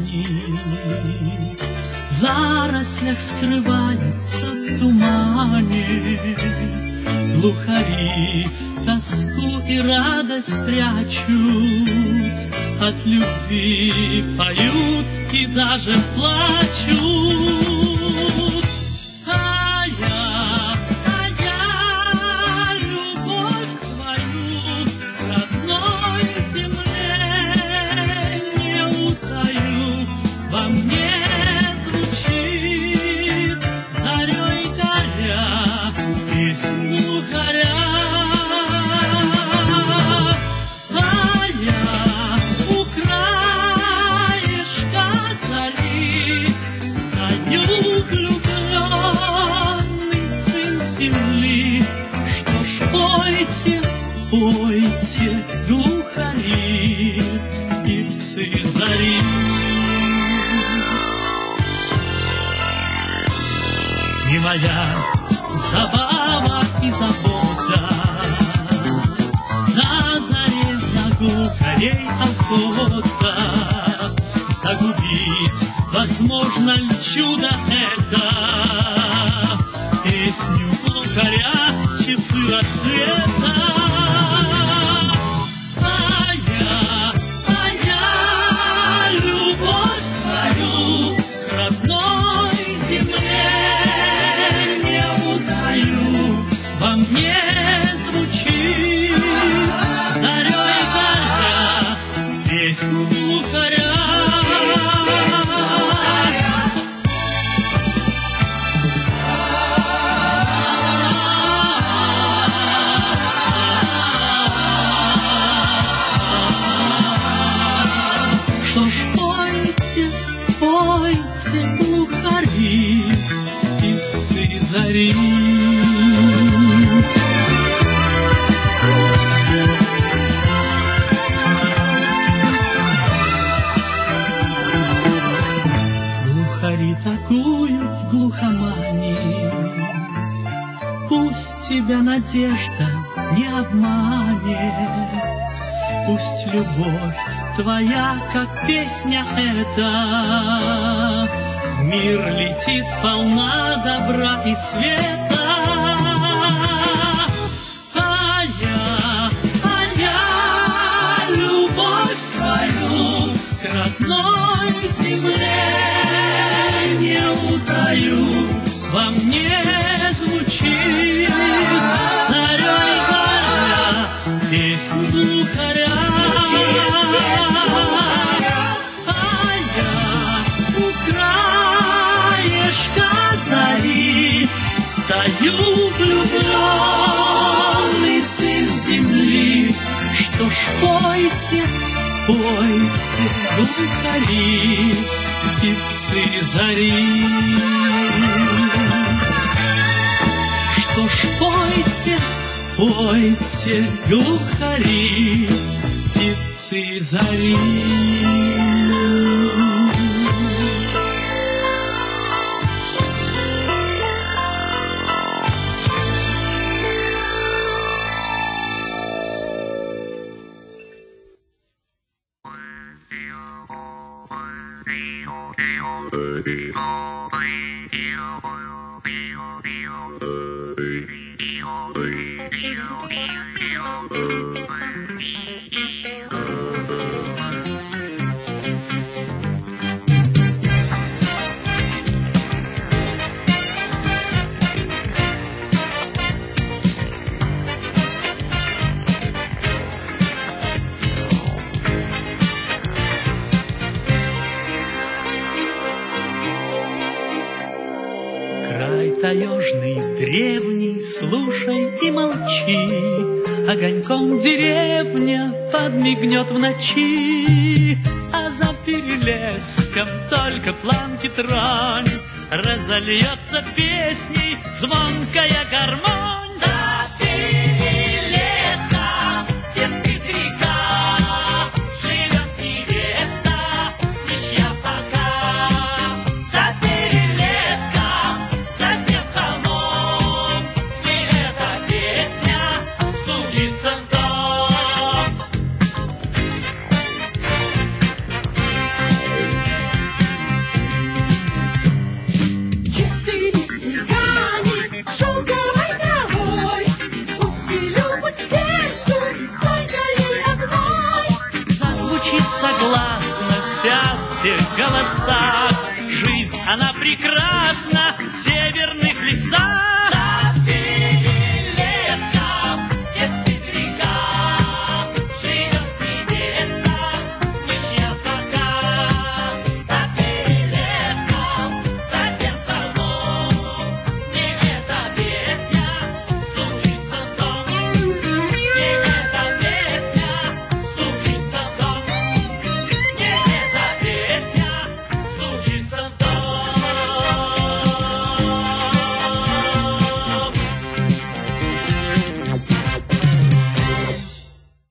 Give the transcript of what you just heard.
тумане, в зарослях скрываются в тумане. Глухари тоску и радость прячут, от любви поют и даже плачут. А я любовь свою родной земле не утаю, во мне звучит зарей горя песнь глухаря. Пойте, глухари, певцы зари. И моя забава и забота, на заре для глухарей охота. Загубить возможно ли чудо это? Песню глухаря часы рассвета. Во мне звучит зарей горя песнь глухаря. Что ж, пойте, пойте, глухари, певцы зари. Глухари такую в глухомане, пусть тебя надежда не обманет, пусть любовь твоя, как песня эта, в мир летит полна добра и света. Любовь свою к родной земле не утаю, во мне звучит зарей горя песнь глухаря. А я у краешка зари стою, влюбленный сын земли. Что ж, пойте, пойте, глухари, певцы зари. Что ж, пойте, пойте, глухари, певцы зари. Таежный, древний, слушай и молчи, огоньком деревня подмигнет в ночи, а за перелеском только планки тронь, разольется песней звонкая гармонь. За перелеском пестрит река, живет невеста, ничья пока. За перелеском, за тем холмом, где эта песня стучится в дом. прекрасна.